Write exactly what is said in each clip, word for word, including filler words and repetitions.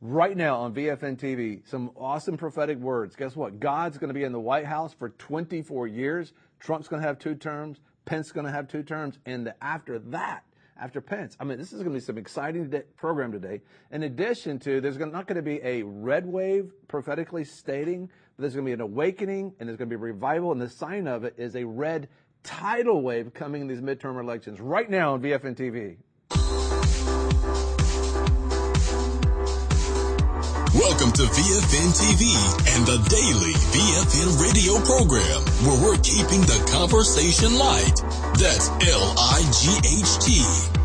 right now on V F N T V. Some awesome prophetic words. Guess what? God's going to be in the White House for twenty-four years. Trump's going to have two terms. Pence's going to have two terms. And the, after that, after Pence, I mean, this is going to be some exciting de- program today. In addition to, there's gonna, not going to be a red wave prophetically stating, but there's going to be an awakening and there's going to be a revival. And the sign of it is a red tidal wave coming in these midterm elections right now on V F N T V. Welcome to V F N T V and the daily V F N radio program, where we're keeping the conversation light. That's L I G H T,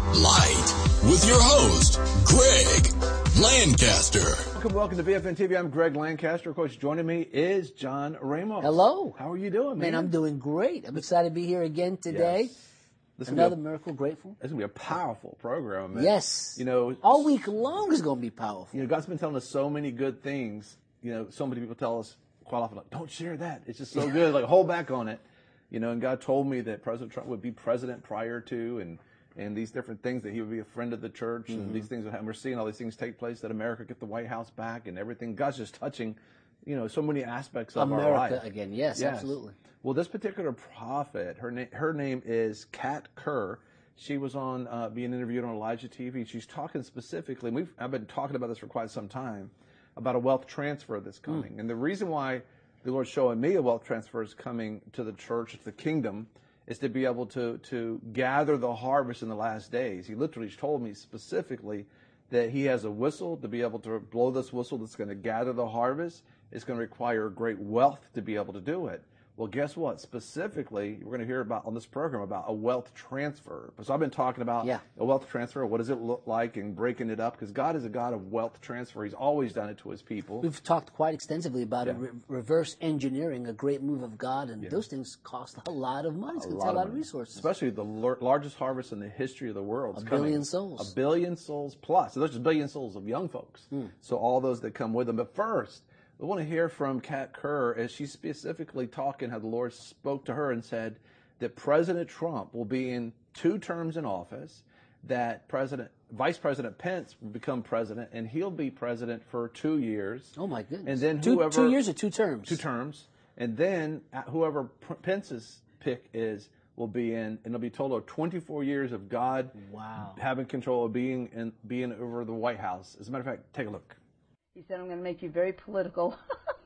light, with your host, Greg Lancaster. Welcome, welcome to V F N T V. I'm Greg Lancaster. Of course, joining me is John Ramos. Hello. How are you doing, man? Man, I'm doing great. I'm excited to be here again today. Yes. This Another a, miracle, grateful. It's going to be a powerful program, man. Yes. You know, all week long is going to be powerful. You know, God's been telling us so many good things. You know, so many people tell us quite often, like, don't share that. It's just so good. Like, hold back on it. You know, and God told me that President Trump would be president prior to, and and these different things, that he would be a friend of the church, mm-hmm. and these things would happen. We're seeing all these things take place, that America get the White House back and everything. God's just touching, you know, so many aspects of America our life. America again, yes, yes, absolutely. Well, this particular prophet, her, na- her name is Kat Kerr. She was on uh, being interviewed on Elijah T V. She's talking specifically, and we've, I've been talking about this for quite some time, about a wealth transfer that's coming. Mm. And the reason why the Lord's showing me a wealth transfer is coming to the church, to the kingdom, is to be able to, to gather the harvest in the last days. He literally told me specifically that he has a whistle to be able to blow this whistle that's going to gather the harvest. It's going to require great wealth to be able to do it. Well, guess what? Specifically, we're going to hear about on this program about a wealth transfer. So I've been talking about yeah. a wealth transfer. What does it look like, and breaking it up? Because God is a God of wealth transfer. He's always done it to his people. We've talked quite extensively about yeah. it, re- reverse engineering, a great move of God, and yeah. those things cost a lot of money. It's going to take a lot of resources. Especially the l- largest harvest in the history of the world. A billion coming. souls. A billion souls plus. So there's just a billion souls of young folks. Hmm. So all those that come with them. But first, we want to hear from Kat Kerr, as she's specifically talking how the Lord spoke to her and said that President Trump will be in two terms in office, that President, Vice President Pence will become president, and he'll be president for two years. Oh, my goodness. And then two, whoever, two years or two terms? Two terms. And then whoever Pence's pick is will be in, and it'll be a total of twenty-four years of God wow. having control of being in, being over the White House. As a matter of fact, take a look. He said, I'm going to make you very political.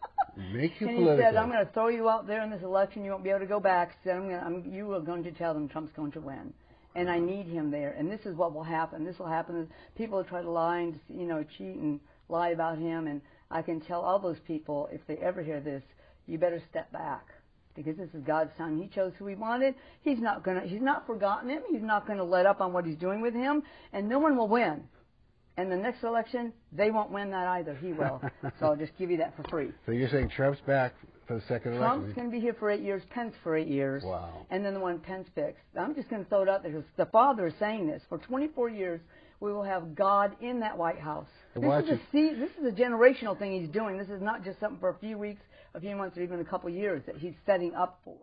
Make you and political. he said, I'm going to throw you out there in this election. You won't be able to go back. He said, I'm going to, I'm, you are going to tell them Trump's going to win. And I need him there. And this is what will happen. This will happen. People will try to lie and, you know, cheat and lie about him. And I can tell all those people, if they ever hear this, you better step back. Because this is God's time. He chose who he wanted. He's not going to, he's not forgotten him. He's not going to let up on what he's doing with him. And no one will win. And the next election, they won't win that either. He will. So I'll just give you that for free. So you're saying Trump's back for the second Trump's election? Trump's going to be here for eight years, Pence for eight years. Wow. And then the one Pence picks. I'm just going to throw it out there because the father is saying this. For twenty-four years, we will have God in that White House. This is, a, see, this is a generational thing he's doing. This is not just something for a few weeks, a few months, or even a couple years that he's setting up for.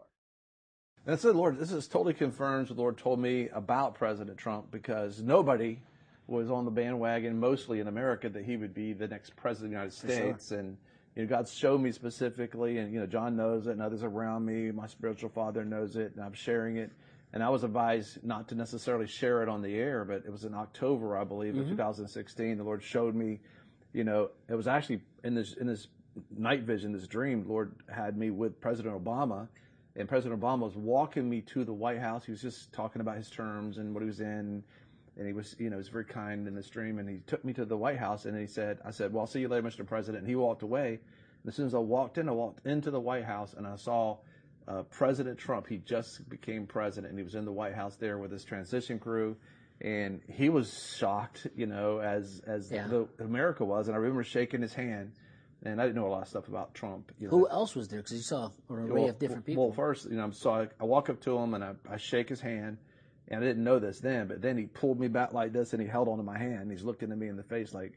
That's it, Lord. This is totally confirms what the Lord told me about President Trump, because nobody was on the bandwagon, mostly in America, that he would be the next president of the United States. Sure. And you know, God showed me specifically, and you know, John knows it, and others around me, my spiritual father knows it, and I'm sharing it. And I was advised not to necessarily share it on the air, but it was in October, I believe, mm-hmm. of two thousand sixteen. The Lord showed me, you know, it was actually in this in this night vision, this dream, the Lord had me with President Obama, and President Obama was walking me to the White House. He was just talking about his terms and what he was in. And he was, you know, he was very kind in this dream, and he took me to the White House, and he said, I said, well, I'll see you later, Mister President. And he walked away. And as soon as I walked in, I walked into the White House, and I saw uh, President Trump. He just became president, and he was in the White House there with his transition crew. And he was shocked, you know, as as yeah. the, America was. And I remember shaking his hand. And I didn't know a lot of stuff about Trump. You know. Who else was there? Because you saw an array well, of different people. Well, first, you know, so I, I walk up to him, and I, I shake his hand. And I didn't know this then, but then he pulled me back like this, and he held onto my hand. And he's looking at me in the face like,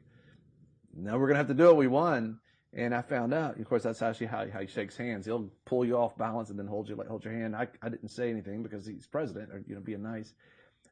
no, we're going to have to do it. We won. And I found out, of course, that's actually how, how he shakes hands. He'll pull you off balance and then hold you like hold your hand. I, I didn't say anything because he's president, or, you know, being nice.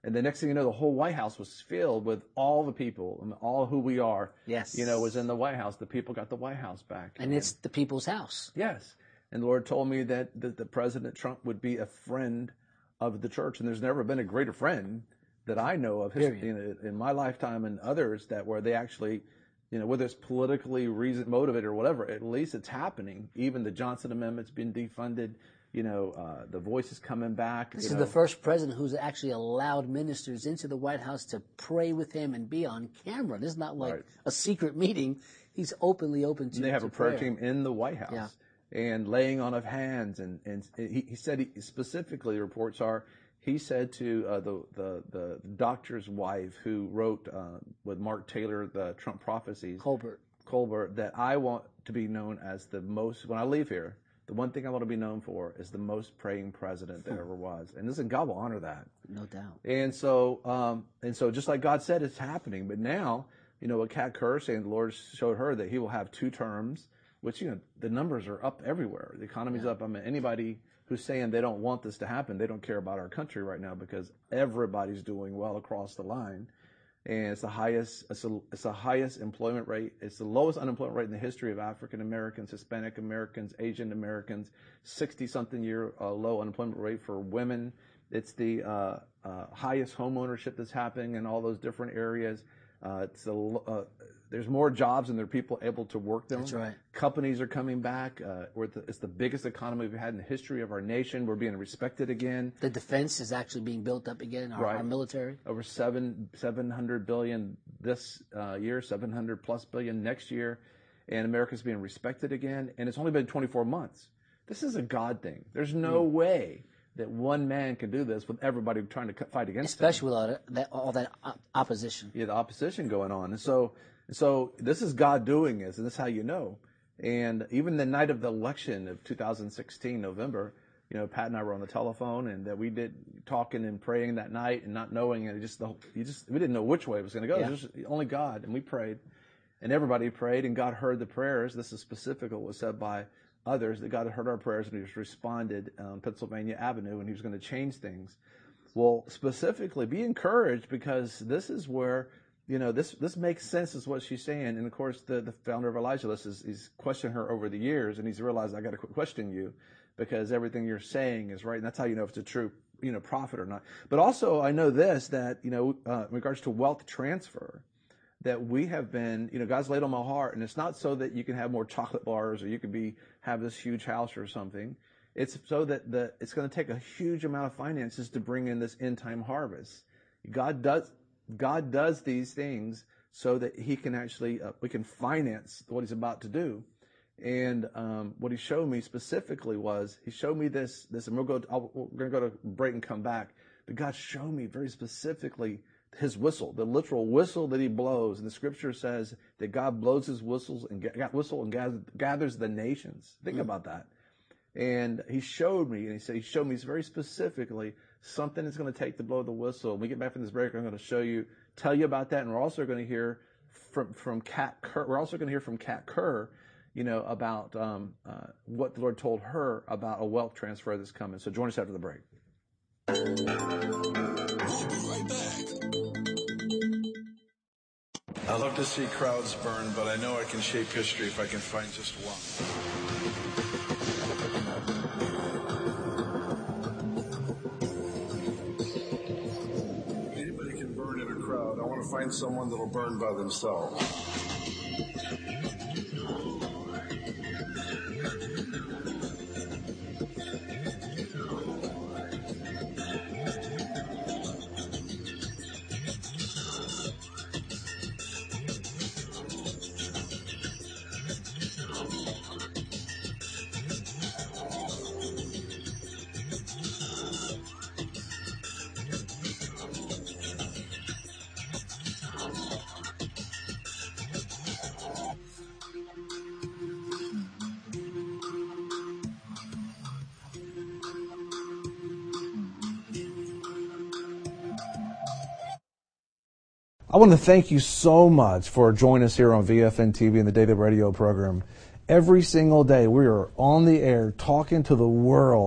And the next thing you know, the whole White House was filled with all the people, and all who we are. Yes. You know, was in the White House. The people got the White House back. And, and it's the people's house. Yes. And the Lord told me that, that, that President Trump would be a friend of the church. And there's never been a greater friend that I know of his, in, in my lifetime and others that where they actually, you know, whether it's politically reason motivated or whatever, at least it's happening. Even the Johnson Amendment's been defunded. You know, uh, the Voice is coming back. This you is know. the first president who's actually allowed ministers into the White House to pray with him and be on camera. This is not like right. a secret meeting. He's openly open to. And they have to a prayer, prayer team in the White House yeah. and laying on of hands. And, and he, he said he, specifically, the reports are, he said to uh, the, the the doctor's wife who wrote uh, with Mark Taylor the Trump prophecies, Colbert, Colbert, that I want to be known as the most, when I leave here, the one thing I want to be known for is the most praying president there ever was. And listen, God will honor that. No doubt. And so, um, and so just like God said, it's happening. But now, you know, what Kat Kerr saying, the Lord showed her that he will have two terms, which, you know, the numbers are up everywhere. The economy's yeah. up. I mean, anybody who's saying they don't want this to happen, they don't care about our country right now because everybody's doing well across the line. And it's the highest, it's the, it's the highest employment rate. It's the lowest unemployment rate in the history of African Americans, Hispanic Americans, Asian Americans, sixty something year uh, low unemployment rate for women. It's the uh, uh, highest home ownership that's happening in all those different areas. Uh, it's the, uh, there's more jobs and there are people able to work them. That's right. Companies are coming back. Uh, we're the, it's the biggest economy we've had in the history of our nation. We're being respected again. The defense is actually being built up again. Our, right. our military. Over seven seven hundred billion this uh, year, seven hundred plus billion next year, and America's being respected again. And it's only been twenty-four months. This is a God thing. There's no mm. way that one man can do this with everybody trying to fight against Especially him. with all that, all that opposition. Yeah, the opposition going on. And so, so this is God doing this, and this is how you know. And even the night of the election of two thousand sixteen, November, you know, Pat and I were on the telephone, and that we did talking and praying that night and not knowing, and it just, the, you just, we didn't know which way it was going to go. Yeah. It was just only God, and we prayed, and everybody prayed, and God heard the prayers. This is specific what was said by others, that God had heard our prayers, and he just responded on Pennsylvania Avenue, and he was going to change things. Well, specifically, be encouraged, because this is where, you know, this this makes sense is what she's saying. And of course, the, the founder of Elijah List is he's questioned her over the years, and he's realized I got to quit questioning you, because everything you're saying is right, and that's how you know if it's a true, you know, prophet or not. But also, I know this, that, you know, uh, in regards to wealth transfer, that we have been, you know, God's laid on my heart, and it's not so that you can have more chocolate bars or you can be have this huge house or something. It's so that the it's going to take a huge amount of finances to bring in this end time harvest. God does God does these things so that He can actually uh, we can finance what He's about to do. And um, what He showed me specifically was He showed me this this, and we'll go. I'll, we're going to go to break and come back. But God showed me very specifically His whistle, the literal whistle that He blows. And the scripture says that God blows His whistles and whistle and gathers, gathers the nations. Think mm. about that. And He showed me, and He said He showed me very specifically something is going to take to blow the whistle. When we get back from this break, I'm going to show you, tell you about that, and we're also going to hear from from Kat Kerr. We're also going to hear from Kat Kerr, you know, about um, uh, what the Lord told her about a wealth transfer that's coming. So join us after the break. We'll be right back. I love to see crowds burn, but I know I can shape history if I can find just one. Anybody can burn in a crowd. I want to find someone that'll burn by themselves. I want to thank you so much for joining us here on V F N T V and the Daily Radio program. Every single day we are on the air talking to the world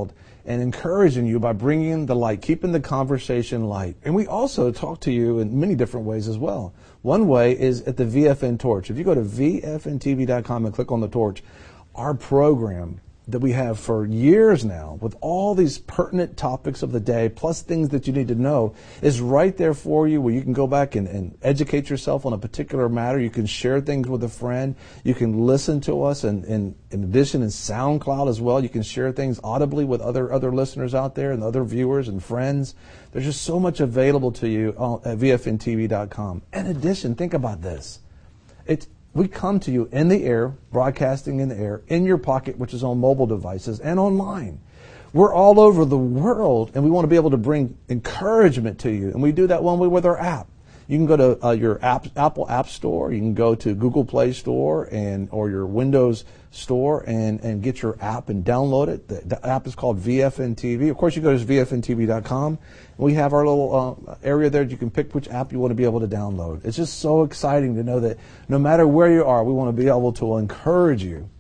and encouraging you by bringing the light, keeping the conversation light. And we also talk to you in many different ways as well. One way is at the V F N Torch. If you go to V F N T V dot com and click on the torch, our program that we have for years now with all these pertinent topics of the day, plus things that you need to know, is right there for you, where you can go back and, and educate yourself on a particular matter. You can share things with a friend. You can listen to us, and, and in addition in SoundCloud as well. You can share things audibly with other other listeners out there and other viewers and friends. There's just so much available to you at V F N T V dot com. In addition, think about this. It's We come to you in the air, broadcasting in the air, in your pocket, which is on mobile devices, and online. We're all over the world, and we want to be able to bring encouragement to you. And we do that one way with our app. You can go to uh, your app, Apple App Store. You can go to Google Play Store and or your Windows Store and, and get your app and download it. The, the app is called V F N T V. Of course, you go to V F N T V dot com. And we have our little uh, area there that you can pick which app you want to be able to download. It's just so exciting to know that no matter where you are, we want to be able to encourage you.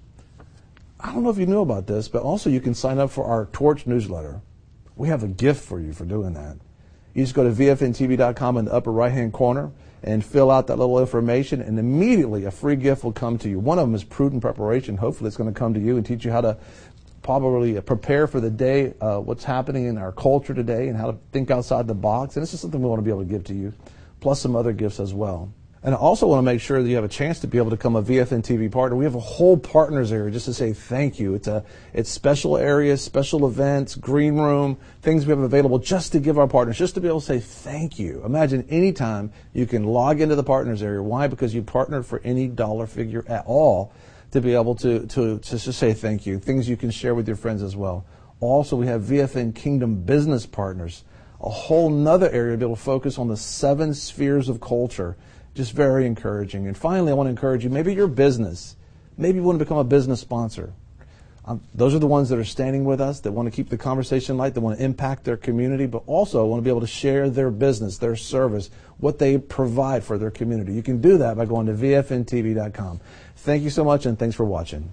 I don't know if you knew about this, but also you can sign up for our Torch newsletter. We have a gift for you for doing that. You just go to V F N T V dot com in the upper right-hand corner and fill out that little information, and immediately a free gift will come to you. One of them is Prudent Preparation. Hopefully it's going to come to you and teach you how to probably prepare for the day, uh, what's happening in our culture today, and how to think outside the box. And this is something we want to be able to give to you, plus some other gifts as well. And I also want to make sure that you have a chance to be able to become a V F N T V partner. We have a whole partners area just to say thank you. It's a it's special areas, special events, green room, things we have available just to give our partners, just to be able to say thank you. Imagine anytime you can log into the partners area. Why? Because you partnered for any dollar figure at all to be able to, to, to just say thank you. Things you can share with your friends as well. Also, we have V F N Kingdom Business Partners, a whole nother area to be able to focus on the seven spheres of culture. Just very encouraging. And finally, I want to encourage you, maybe your business, maybe you want to become a business sponsor. Um, those are the ones that are standing with us, that want to keep the conversation light, that want to impact their community, but also want to be able to share their business, their service, what they provide for their community. You can do that by going to V F N T V dot com. Thank you so much, and thanks for watching.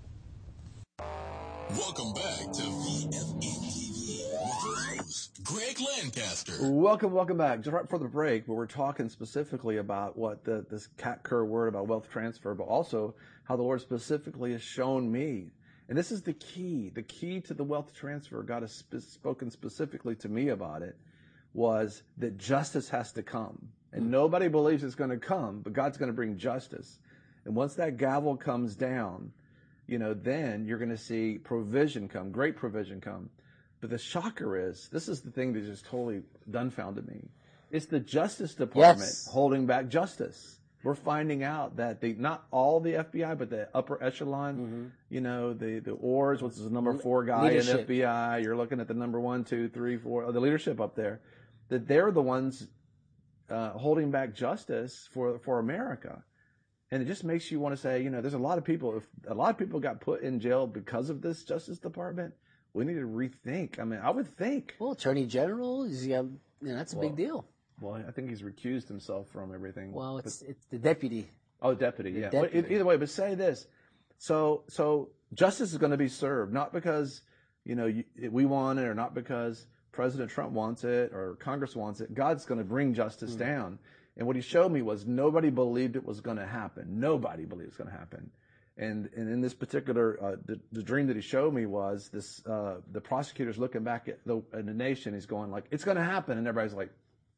Welcome back to V F N T V with your host, Greg Lancaster. Welcome, welcome back. Just right before the break, where we're talking specifically about what the, this Kat Kerr word about wealth transfer, but also how the Lord specifically has shown me. And this is the key. The key to the wealth transfer, God has sp- spoken specifically to me about it, was that justice has to come. And nobody believes it's going to come, but God's going to bring justice. And once that gavel comes down, you know, then you're going to see provision come, great provision come. But the shocker is, this is the thing that just totally dumbfounded me. It's the Justice Department Yes. holding back justice. We're finding out that the not all the F B I, but the upper echelon, mm-hmm. you know, the the Oars, which is the number four guy Leadership. in F B I. You're looking at the number one, two, three, four, the leadership up there. That they're the ones uh, holding back justice for for America. And it just makes you want to say, you know, there's a lot of people, if a lot of people got put in jail because of this Justice Department, we need to rethink. I mean, I would think. Well, Attorney General, is, you know, that's a well, big deal. Well, I think he's recused himself from everything. Well, it's but, it's the deputy. Oh, deputy, the yeah. Deputy. But either way, but say this. So, so justice is going to be served, not because, you know, you, we want it, or not because President Trump wants it or Congress wants it. God's going to bring justice mm-hmm. down. And what he showed me was nobody believed it was going to happen. Nobody believed it's going to happen. And and in this particular, uh, the, the dream that he showed me was this: uh, the prosecutor's looking back at the, at the nation. He's going like, "It's going to happen," and everybody's like,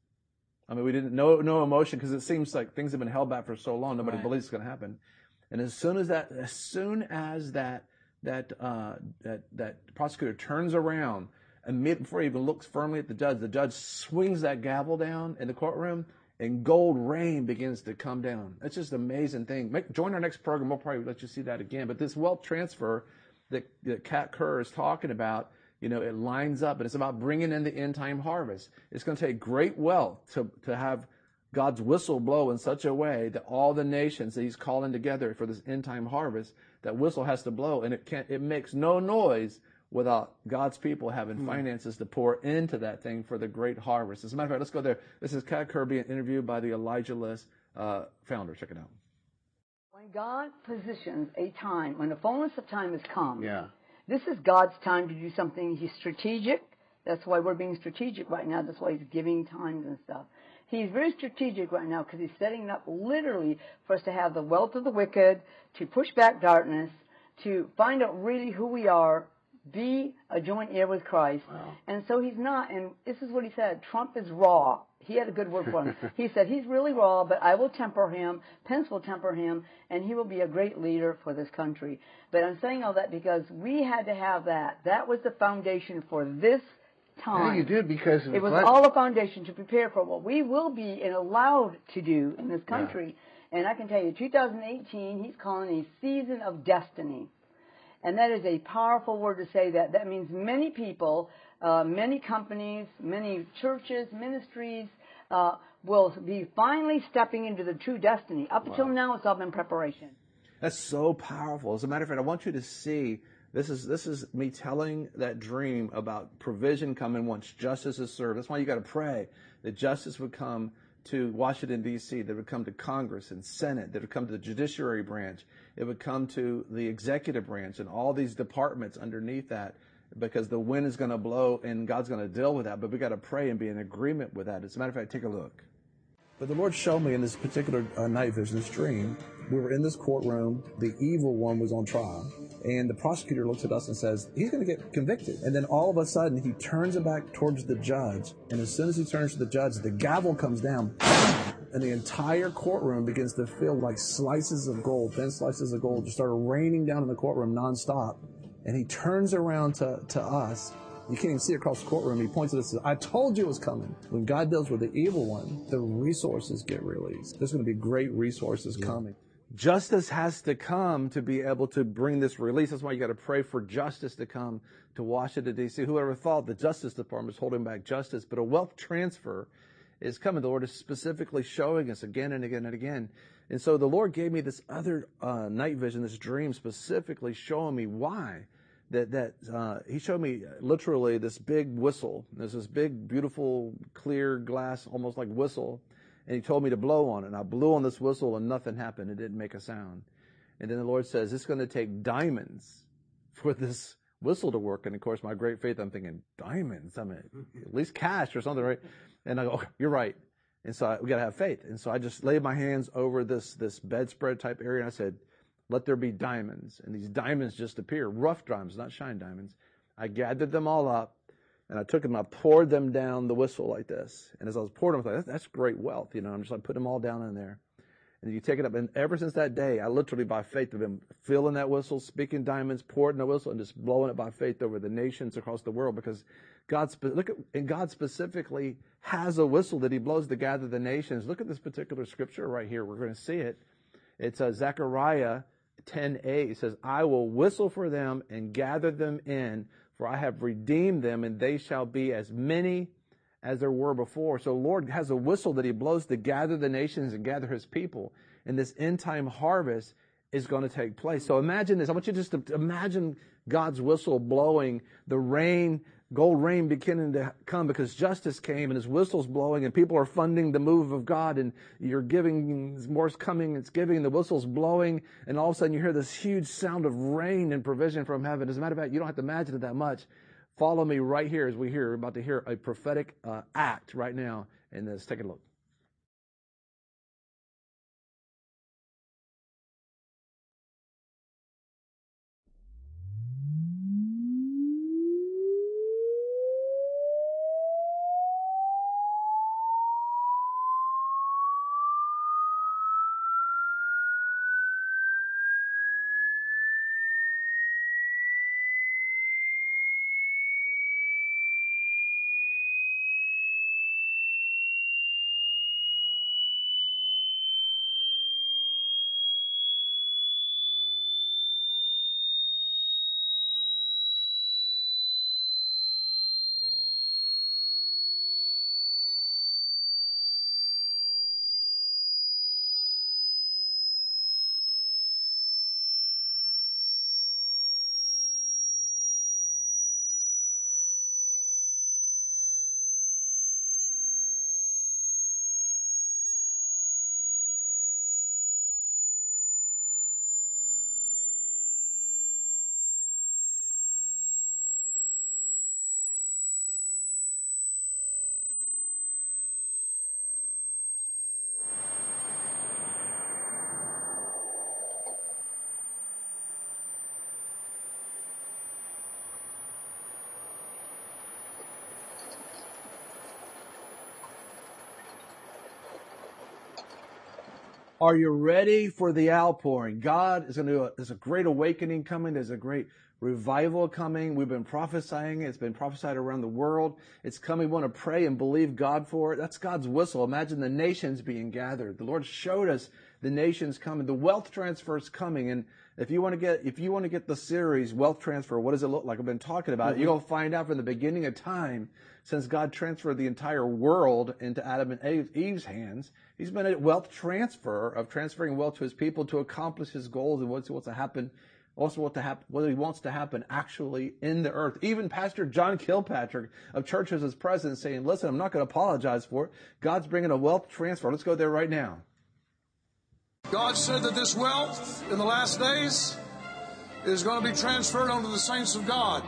I mean, we didn't no no emotion, because it seems like things have been held back for so long. Nobody right. believes it's going to happen. And as soon as that, as soon as that that uh, that that prosecutor turns around, and before he even looks firmly at the judge, the judge swings that gavel down in the courtroom. And gold rain begins to come down. It's just an amazing thing. Make, join our next program. We'll probably let you see that again. But this wealth transfer that, that Kat Kerr is talking about, you know, it lines up. And it's about bringing in the end-time harvest. It's going to take great wealth to, to have God's whistle blow in such a way that all the nations that he's calling together for this end-time harvest, that whistle has to blow. And it can't, it makes no noise without God's people having mm. finances to pour into that thing for the great harvest. As a matter of fact, let's go there. This is Kat Kerr being interviewed by the Elijah List uh, founder. Check it out. When God positions a time, when the fullness of time has come, yeah. This is God's time to do something. He's strategic. That's why we're being strategic right now. That's why he's giving times and stuff. He's very strategic right now because he's setting up literally for us to have the wealth of the wicked, to push back darkness, to find out really who we are, be a joint heir with Christ. Wow. And so he's not, and this is what he said, Trump is raw. He had a good word for him. He said, he's really raw, but I will temper him, Pence will temper him, and he will be a great leader for this country. But I'm saying all that because we had to have that. That was the foundation for this time. Yeah, you did, because it was all a foundation to prepare for what we will be and allowed to do in this country. Yeah. And I can tell you, two thousand eighteen, he's calling a season of destiny. And that is a powerful word to say that. That means many people, uh, many companies, many churches, ministries uh, will be finally stepping into the true destiny. Up wow. until now, it's all been preparation. That's so powerful. As a matter of fact, I want you to see, this is this is me telling that dream about provision coming once justice is served. That's why you got to pray that justice would come to Washington, D C, that would come to Congress and Senate, that would come to the judiciary branch, it would come to the executive branch and all these departments underneath that, because the wind is going to blow and God's going to deal with that. But we got to pray and be in agreement with that. As a matter of fact, take a look. But the Lord showed me in this particular uh, night vision, this dream, we were in this courtroom, the evil one was on trial, and the prosecutor looks at us and says, he's going to get convicted. And then all of a sudden, he turns it back towards the judge, and as soon as he turns to the judge, the gavel comes down, and the entire courtroom begins to feel like slices of gold, thin slices of gold, just started raining down in the courtroom nonstop. And he turns around to, to us. You can't even see across the courtroom. He points at us and says, I told you it was coming. When God deals with the evil one, the resources get released. There's going to be great resources yeah. coming. Justice has to come to be able to bring this release. That's why you got to pray for justice to come to Washington, D C. Whoever thought the Justice Department is holding back justice, but a wealth transfer is coming. The Lord is specifically showing us again and again and again. And so the Lord gave me this other uh, night vision, this dream specifically showing me why. That that uh, he showed me literally this big whistle. There's this big, beautiful, clear glass, almost like whistle, and he told me to blow on it. And I blew on this whistle, and nothing happened. It didn't make a sound. And then the Lord says, "It's going to take diamonds for this whistle to work." And of course, my great faith, I'm thinking diamonds. I mean, at least cash or something, right? And I go, oh, "You're right." And so I, we got to have faith. And so I just laid my hands over this this bedspread type area, and I said, let there be diamonds. And these diamonds just appear, rough diamonds, not shine diamonds. I gathered them all up, and I took them, I poured them down the whistle like this. And as I was pouring them, I thought, that's great wealth. You know, I'm just like putting them all down in there. And you take it up, and ever since that day, I literally by faith have been filling that whistle, speaking diamonds, pouring the whistle, and just blowing it by faith over the nations across the world. Because God, look at, and God specifically has a whistle that he blows to gather the nations. Look at this particular scripture right here. We're going to see it. It's uh, Zechariah ten eight. It says, I will whistle for them and gather them in, for I have redeemed them, and they shall be as many as there were before. So the Lord has a whistle that he blows to gather the nations and gather his people. And this end time harvest is going to take place. So imagine this. I want you just to imagine God's whistle blowing, the rain, gold rain beginning to come because justice came, and his whistle's blowing, and people are funding the move of God, and you're giving, more's coming, it's giving, and the whistle's blowing, and all of a sudden you hear this huge sound of rain and provision from heaven. As a matter of fact, you don't have to imagine it that much. Follow me right here as we hear, we're about to hear a prophetic uh, act right now, and let's take a look. Are you ready for the outpouring? God is going to do a, there's a great awakening coming. There's a great revival coming. We've been prophesying it. It's been prophesied around the world. It's coming. We want to pray and believe God for it. That's God's whistle. Imagine the nations being gathered. The Lord showed us the nations coming. The wealth transfer is coming. And if you want to get, if you want to get the series, Wealth Transfer, what does it look like? I've been talking about mm-hmm. it. You're going to find out from the beginning of time, since God transferred the entire world into Adam and Eve's hands, he's been a wealth transfer of transferring wealth to his people to accomplish his goals and what's, what's to happen, also what to happen, what he wants to happen actually in the earth. Even Pastor John Kilpatrick of Churches is present saying, listen, I'm not going to apologize for it. God's bringing a wealth transfer. Let's go there right now. God said that this wealth in the last days is going to be transferred onto the saints of God.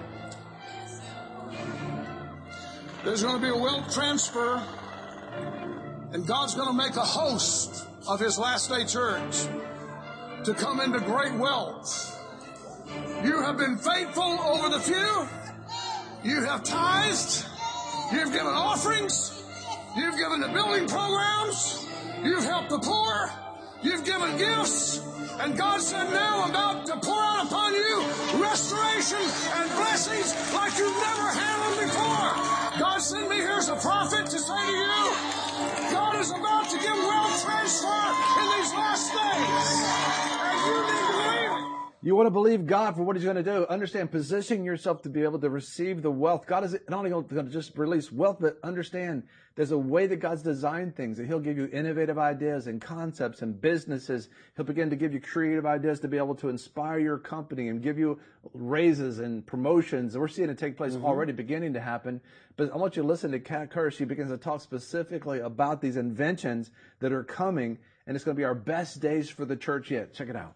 There's going to be a wealth transfer, and God's going to make a host of His last day church to come into great wealth. You have been faithful over the few. You have tithed. You've given offerings. You've given to building programs. You've helped the poor. You've given gifts. And God said, now I'm about to pour out upon you restoration and blessings like you've never had them before. God sent me here as a prophet to say to you, God is about to give wealth transfer in these last days. And you need to believe it. You want to believe God for what He's going to do. Understand, position yourself to be able to receive the wealth. God is not only going to just release wealth, but understand there's a way that God's designed things, that He'll give you innovative ideas and concepts and businesses. He'll begin to give you creative ideas to be able to inspire your company and give you raises and promotions. And we're seeing it take place mm-hmm. already, beginning to happen. But I want you to listen to Kat Kerr. She begins to talk specifically about these inventions that are coming, and it's going to be our best days for the church yet. Check it out.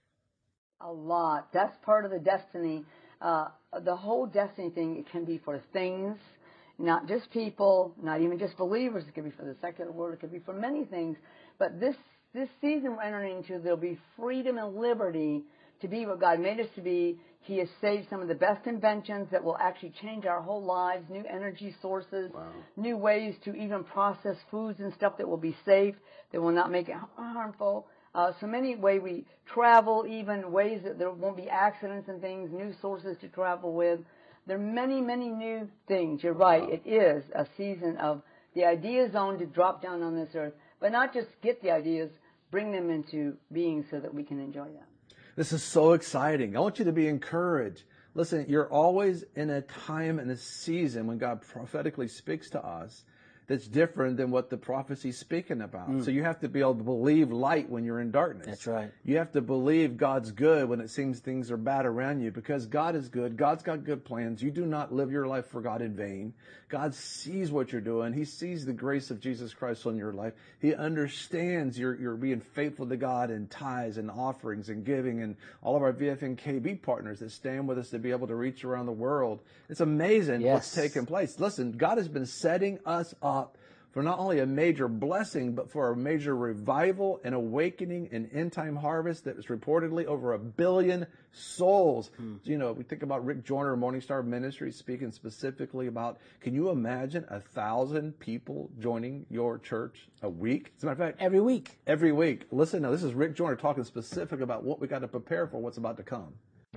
A lot. That's part of the destiny. Uh, the whole destiny thing, it can be for things, not just people, not even just believers. It could be for the secular world. It could be for many things. But this this season we're entering into, there'll be freedom and liberty to be what God made us to be. He has saved some of the best inventions that will actually change our whole lives, new energy sources, wow. new ways to even process foods and stuff that will be safe, that will not make it harmful. Uh, so many ways we travel, even ways that there won't be accidents and things, new sources to travel with. There are many, many new things. You're right. It is a season of the idea zone to drop down on this earth, but not just get the ideas, bring them into being so that we can enjoy them. This is so exciting. I want you to be encouraged. Listen, you're always in a time and a season when God prophetically speaks to us that's different than what the prophecy's speaking about. Mm. So you have to be able to believe light when you're in darkness. That's right. You have to believe God's good when it seems things are bad around you, because God is good. God's got good plans. You do not live your life for God in vain. God sees what you're doing. He sees the grace of Jesus Christ on your life. He understands you're, you're being faithful to God in tithes and offerings and giving, and all of our V F N K B partners that stand with us to be able to reach around the world. It's amazing yes. what's taking place. Listen, God has been setting us up for not only a major blessing, but for a major revival and awakening and end-time harvest that was reportedly over a billion souls. Hmm. You know, we think about Rick Joyner, Morningstar Ministries, speaking specifically about, can you imagine a thousand people joining your church a week? As a matter of fact, every week. Every week. Listen, now this is Rick Joyner talking specific about what we got to prepare for what's about to come.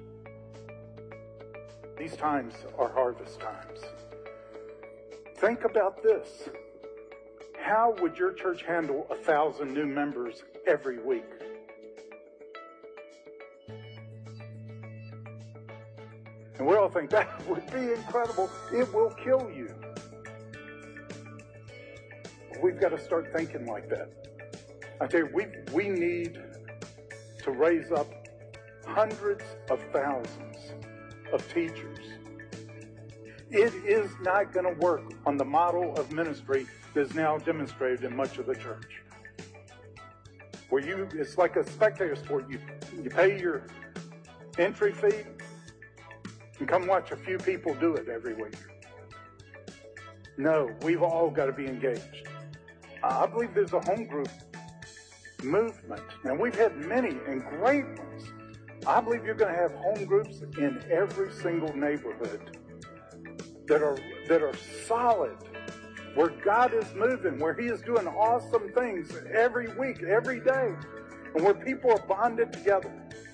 These times are harvest times. Think about this. How would your church handle a thousand new members every week? And we all think that would be incredible. It will kill you. We've got to start thinking like that. I tell you, we we need to raise up hundreds of thousands of teachers. It is not going to work on the model of ministry that's now demonstrated in much of the church. Where you, it's like a spectator sport. You, you pay your entry fee and come watch a few people do it every week. No, we've all got to be engaged. I believe there's a home group movement, and we've had many and great ones. I believe you're going to have home groups in every single neighborhood that are that are solid where God is moving, where He is doing awesome things every week, every day, and where people are bonded together.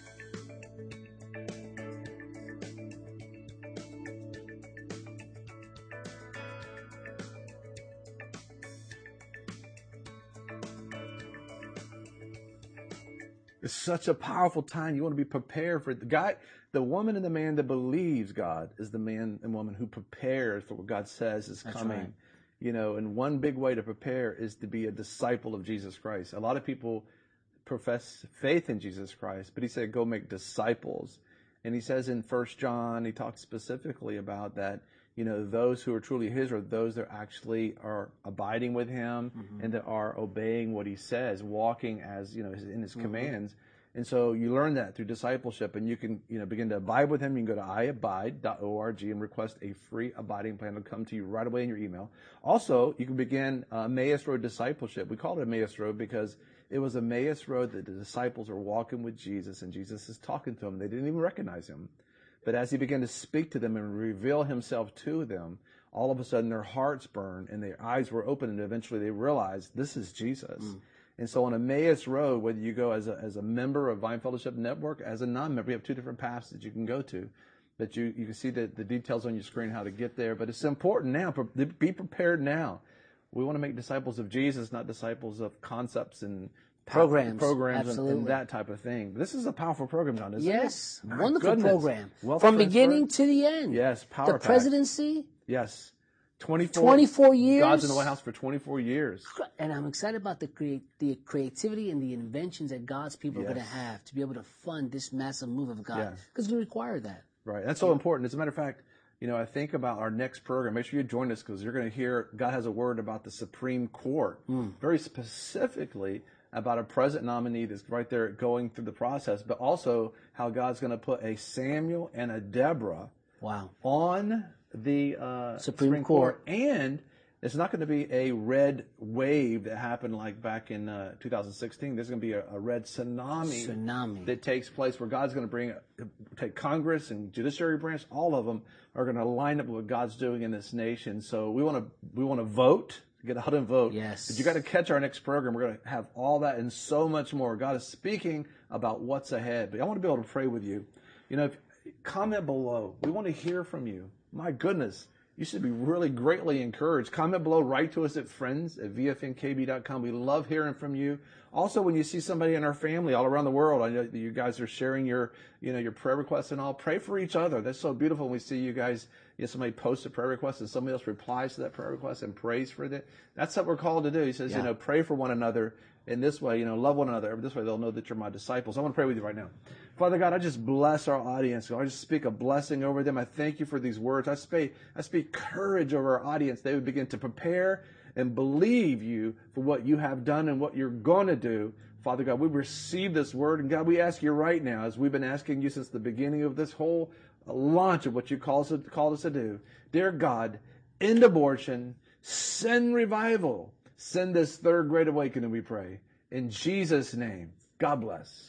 It's such a powerful time. You want to be prepared for it. The guy, the woman and the man that believes God is the man and woman who prepares for what God says is That's coming. right. You know, and one big way to prepare is to be a disciple of Jesus Christ. A lot of people profess faith in Jesus Christ, but he said, go make disciples. And he says in First John, he talks specifically about that, you know, those who are truly his are those that actually are abiding with him mm-hmm. and that are obeying what he says, walking as, you know, in his mm-hmm. commands. And so you learn that through discipleship, and you can, you know, begin to abide with him. You can go to i abide dot org and request a free abiding plan. It'll come to you right away in your email. Also, you can begin uh, Emmaus Road discipleship. We call it Emmaus Road because it was Emmaus Road that the disciples are walking with Jesus, and Jesus is talking to them. They didn't even recognize him. But as he began to speak to them and reveal himself to them, all of a sudden their hearts burned and their eyes were open, and eventually they realized this is Jesus. Mm. And so on Emmaus Road, whether you go as a, as a member of Vine Fellowship Network, as a non-member, you have two different paths that you can go to. But you, you can see the, the details on your screen how to get there. But it's important now. Be prepared now. We want to make disciples of Jesus, not disciples of concepts and programs, programs and, and that type of thing. This is a powerful program, John, isn't yes, it? Yes, wonderful goodness. program. Wealth From transfer. Beginning to the end. Yes, power The pack. presidency. Yes. twenty-four, twenty-four years. God's in the White House for twenty-four years. And I'm excited about the create, the creativity and the inventions that God's people yes. are going to have to be able to fund this massive move of God. Because yes. we require that. Right. That's so yeah. important. As a matter of fact, you know, I think about our next program. Make sure you join us because you're going to hear God has a word about the Supreme Court, mm. very specifically about a president nominee that's right there going through the process, but also how God's going to put a Samuel and a Deborah wow. on the uh, Supreme, Supreme Court. Court. And it's not going to be a red wave that happened like back in uh, two thousand sixteen. There's going to be a, a red tsunami, tsunami that takes place where God's going to bring, take Congress and judiciary branch, all of them are going to line up with what God's doing in this nation. So we want to we want to vote. Get out and vote. Yes. But you got to catch our next program. We're going to have all that and so much more. God is speaking about what's ahead. But I want to be able to pray with you. You know, if, comment below. We want to hear from you. My goodness, you should be really greatly encouraged. Comment below. Write to us at friends at v f n k b dot com. We love hearing from you. Also, when you see somebody in our family all around the world, I know that you guys are sharing your, you know, your prayer requests and all. Pray for each other. That's so beautiful when we see you guys, you know, somebody posts a prayer request and somebody else replies to that prayer request and prays for it. That's what we're called to do. He says, yeah. you know, pray for one another in this way, you know, love one another. This way they'll know that you're my disciples. I want to pray with you right now. Father God, I just bless our audience. I just speak a blessing over them. I thank you for these words. I speak, I speak courage over our audience. They would begin to prepare and believe you for what you have done and what you're going to do. Father God, we receive this word. And God, we ask you right now, as we've been asking you since the beginning of this whole launch of what you called us, called us to do. Dear God, end abortion, send revival, send this third great awakening, we pray. In Jesus' name, God bless.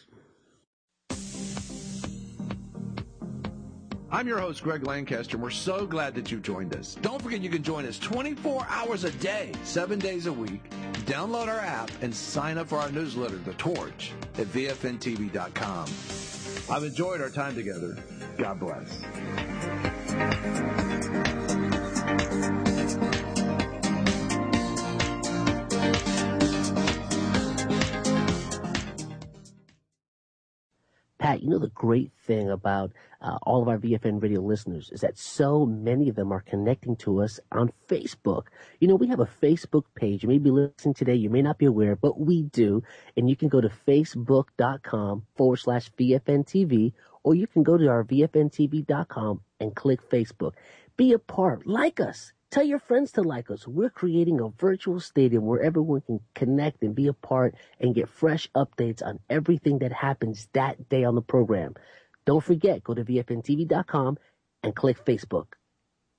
I'm your host, Greg Lancaster, and we're so glad that you joined us. Don't forget you can join us twenty-four hours a day, seven days a week. Download our app and sign up for our newsletter, The Torch, at v f n t v dot com. I've enjoyed our time together. God bless. Pat, you know the great thing about uh, all of our V F N radio listeners is that so many of them are connecting to us on Facebook. You know, we have a Facebook page. You may be listening today. You may not be aware, but we do. And you can go to facebook.com forward slash VFNTV, or you can go to our V F N T V dot com and click Facebook. Be a part. Like us. Tell your friends to like us. We're creating a virtual stadium where everyone can connect and be a part and get fresh updates on everything that happens that day on the program. Don't forget, go to V F N T V dot com and click Facebook.